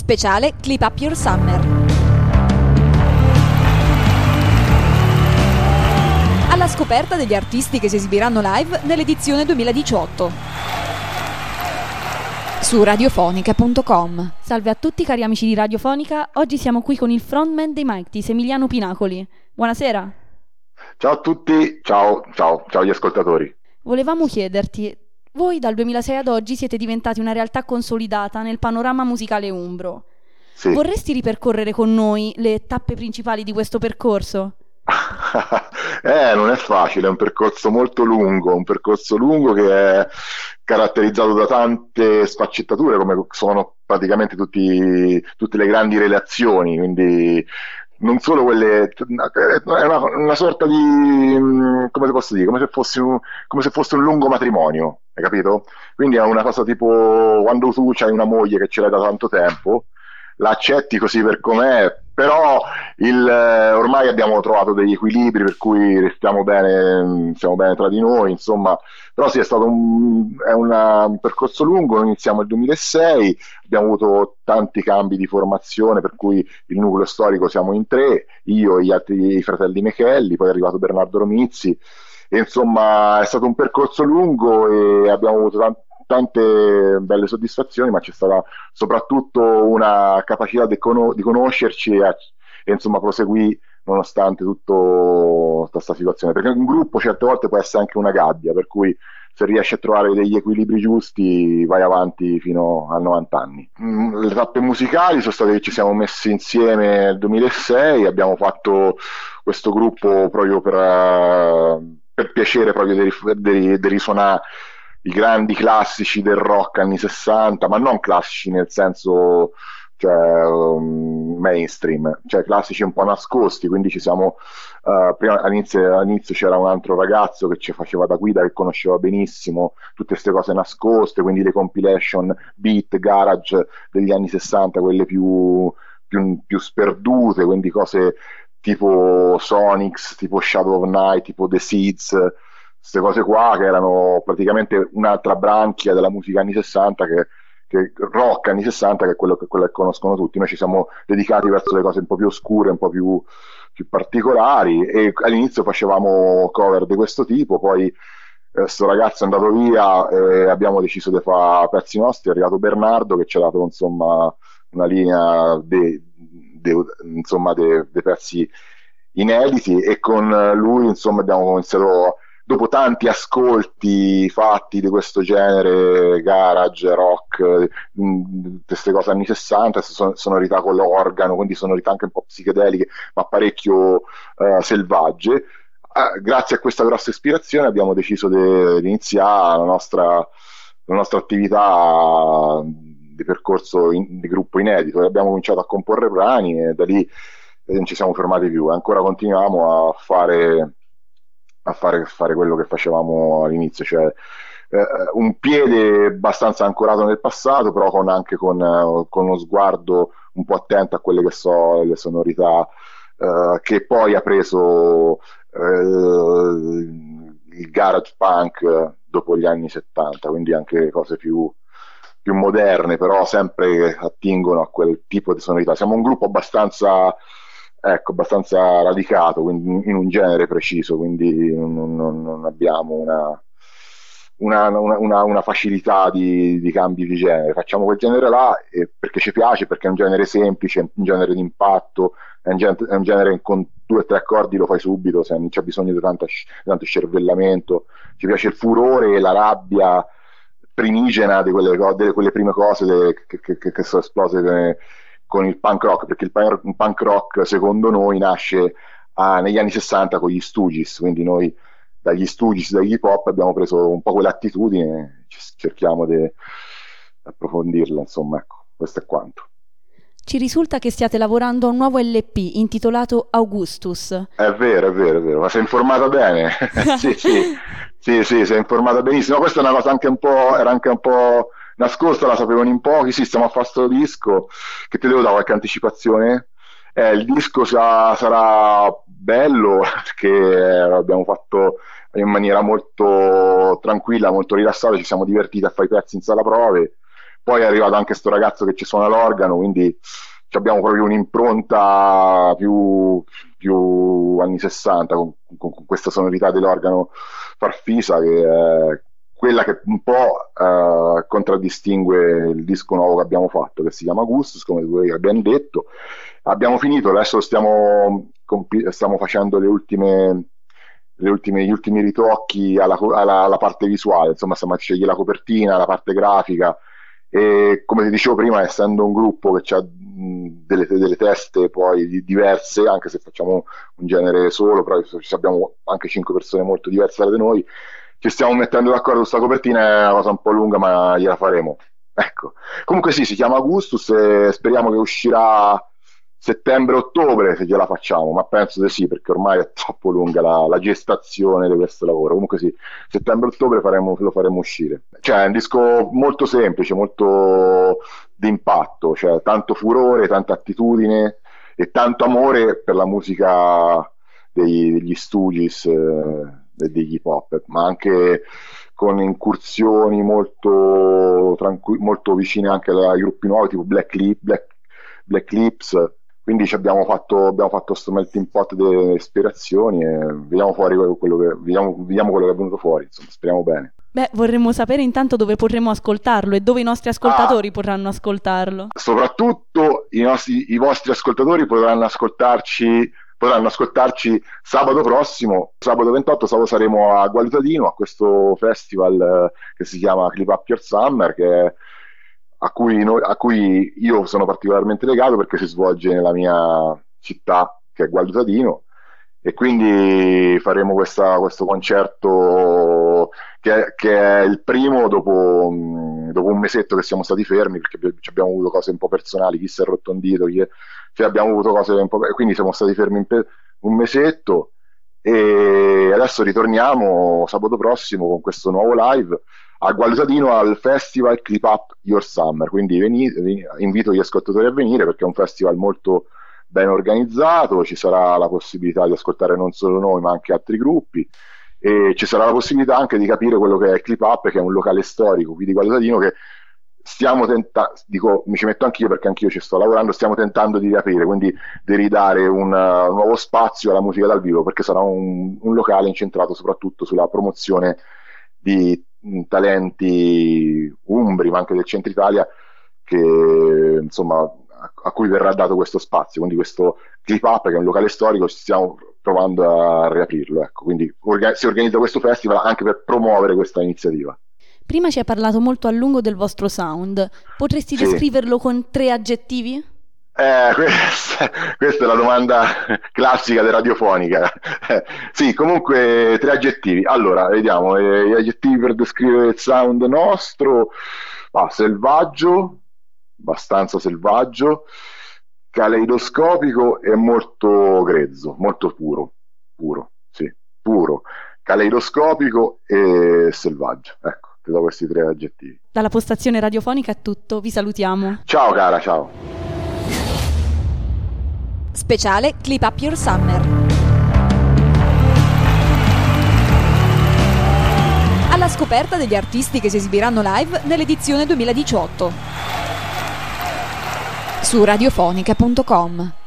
Speciale Clip Up Your Summer. Alla scoperta degli artisti che si esibiranno live nell'edizione 2018. Su radiofonica.com. Salve a tutti cari amici di Radiofonica, oggi siamo qui con il frontman dei Mighties, Emiliano Pinacoli. Buonasera. Ciao a tutti, ciao agli ascoltatori. Volevamo chiederti, voi dal 2006 ad oggi siete diventati una realtà consolidata nel panorama musicale umbro. Sì. Vorresti ripercorrere con noi le tappe principali di questo percorso? Non è facile, è un percorso molto lungo, che è caratterizzato da tante sfaccettature, come sono praticamente tutte le grandi relazioni, quindi non solo quelle, è una sorta di, come posso dire, come se fosse un lungo matrimonio, hai capito? Quindi è una cosa tipo quando tu c'hai una moglie che ce l'hai da tanto tempo, la accetti così per com'è, però ormai abbiamo trovato degli equilibri per cui stiamo bene tra di noi, insomma. Però sì, è stato un percorso lungo. Noi iniziamo nel 2006, abbiamo avuto tanti cambi di formazione, per cui il nucleo storico siamo in 3, io e gli altri fratelli Mechelli, poi è arrivato Bernardo Romizzi, e insomma è stato un percorso lungo e abbiamo avuto tante belle soddisfazioni, ma c'è stata soprattutto una capacità di conoscerci e insomma proseguì nonostante tutta questa situazione, perché un gruppo certe volte può essere anche una gabbia, per cui se riesci a trovare degli equilibri giusti vai avanti fino a 90 anni. Le tappe musicali sono state che ci siamo messi insieme nel 2006, abbiamo fatto questo gruppo proprio per piacere proprio di risuonare i grandi classici del rock anni 60, ma non classici nel senso mainstream, cioè classici un po' nascosti, quindi ci siamo prima all'inizio c'era un altro ragazzo che ci faceva da guida, che conosceva benissimo tutte queste cose nascoste, quindi le compilation beat, garage degli anni 60, quelle più sperdute, quindi cose tipo Sonics, tipo Shadow of Night, tipo The Seeds, queste cose qua che erano praticamente un'altra branchia della musica anni 60 che rock anni 60, che è quello che conoscono tutti. Noi ci siamo dedicati verso le cose un po' più oscure, un po' più particolari, e all'inizio facevamo cover di questo tipo, poi sto ragazzo è andato via e abbiamo deciso di fare pezzi nostri. È arrivato Bernardo che ci ha dato insomma una linea dei pezzi inediti, e con lui insomma abbiamo iniziato, dopo tanti ascolti fatti di questo genere, garage, rock, queste cose anni 60, sonorità con l'organo, quindi sonorità anche un po' psichedeliche, ma parecchio selvagge. Grazie a questa grossa ispirazione abbiamo deciso di iniziare la nostra attività di percorso di gruppo inedito, e abbiamo cominciato a comporre brani, e da lì non ci siamo fermati più, e ancora continuiamo a fare quello che facevamo all'inizio, cioè un piede abbastanza ancorato nel passato, però anche con uno sguardo un po' attento a quelle che sono le sonorità che poi ha preso il garage punk dopo gli anni 70, quindi anche cose più moderne, però sempre che attingono a quel tipo di sonorità. Siamo un gruppo abbastanza radicato, quindi in un genere preciso, quindi non abbiamo una facilità di cambi di genere. Facciamo quel genere là perché ci piace, perché è un genere semplice, un genere di impatto, è un genere con 2 o 3 accordi lo fai subito, se non c'è bisogno di tanto scervellamento. Ci piace il furore e la rabbia primigena di quelle prime cose che sono esplose con il punk rock, perché il punk rock secondo noi nasce negli anni 60 con gli Stooges, quindi noi dagli Stooges, dagli hip hop abbiamo preso un po' quell'attitudine, cerchiamo di approfondirla, insomma, ecco, questo è quanto. Ci risulta che stiate lavorando a un nuovo LP intitolato Augustus. È vero, ma sei informata bene? Sì, sei informata benissimo. Questa è una cosa era anche un po' nascosta, la sapevano in pochi. Sì, stiamo a fare sto disco, che ti devo dare qualche anticipazione? Il disco sarà bello, perché l'abbiamo fatto in maniera molto tranquilla, molto rilassata, ci siamo divertiti a fare i pezzi in sala prove. Poi è arrivato anche sto ragazzo che ci suona l'organo, quindi abbiamo proprio un'impronta più anni 60 con questa sonorità dell'organo farfisa, che è quella che un po' contraddistingue il disco nuovo che abbiamo fatto, che si chiama Gustus, come voi abbiamo detto. Abbiamo finito, adesso stiamo facendo gli ultimi ritocchi alla parte visuale, insomma stiamo a scegliere la copertina, la parte grafica, e come ti dicevo prima, essendo un gruppo che ha delle teste poi diverse, anche se facciamo un genere solo, però abbiamo anche 5 persone molto diverse da noi, ci stiamo mettendo d'accordo su questa copertina, è una cosa un po' lunga ma gliela faremo, ecco. Comunque sì, si chiama Augustus e speriamo che uscirà settembre-ottobre, se ce la facciamo, ma penso di sì, perché ormai è troppo lunga la gestazione di questo lavoro. Comunque sì, settembre-ottobre lo faremo uscire. Cioè è un disco molto semplice, molto d'impatto, cioè tanto furore, tanta attitudine e tanto amore per la musica degli Stooges, degli hip hop, ma anche con incursioni molto vicine anche ai gruppi nuovi, tipo Black Lips. Quindi abbiamo fatto sto melting pot delle ispirazioni e vediamo quello che è venuto fuori, insomma, speriamo bene. Beh, vorremmo sapere intanto dove potremo ascoltarlo e dove i nostri ascoltatori potranno ascoltarlo. Soprattutto i vostri ascoltatori potranno ascoltarci sabato prossimo, sabato 28, saremo a Gualutadino, a questo festival che si chiama Clip Up Your Summer, a cui io sono particolarmente legato perché si svolge nella mia città, che è Gualutadino, e quindi faremo questo concerto che è il primo dopo un mesetto che siamo stati fermi, perché abbiamo avuto cose un po' personali, chi si è rotto un dito, abbiamo avuto cose un po', quindi siamo stati fermi un mesetto, e adesso ritorniamo sabato prossimo con questo nuovo live a Gualutadino al festival Clip Up Your Summer. Quindi invito gli ascoltatori a venire, perché è un festival molto ben organizzato, ci sarà la possibilità di ascoltare non solo noi ma anche altri gruppi, e ci sarà la possibilità anche di capire quello che è Clip Up, che è un locale storico qui di Gualutadino che stiamo tentando, mi ci metto anch'io perché anch'io ci sto lavorando, stiamo tentando di riaprire, quindi di ridare un nuovo spazio alla musica dal vivo, perché sarà un locale incentrato soprattutto sulla promozione di talenti umbri ma anche del centro Italia, che insomma a cui verrà dato questo spazio. Quindi questo Clip Up, che è un locale storico, stiamo provando a riaprirlo, ecco. Quindi si organizza questo festival anche per promuovere questa iniziativa. Prima ci hai parlato molto a lungo del vostro sound, potresti descriverlo con 3 aggettivi? Questa è la domanda classica della radiofonica. Sì, comunque 3 aggettivi. Allora, vediamo, gli aggettivi per descrivere il sound nostro: selvaggio, abbastanza selvaggio, caleidoscopico e molto grezzo, molto puro, sì, puro, caleidoscopico e selvaggio. Ecco, ti do questi 3 aggettivi. Dalla postazione radiofonica è tutto, vi salutiamo. Ciao cara, ciao. Speciale Clip Up Your Summer. Alla scoperta degli artisti che si esibiranno live nell'edizione 2018 su radiofonica.com.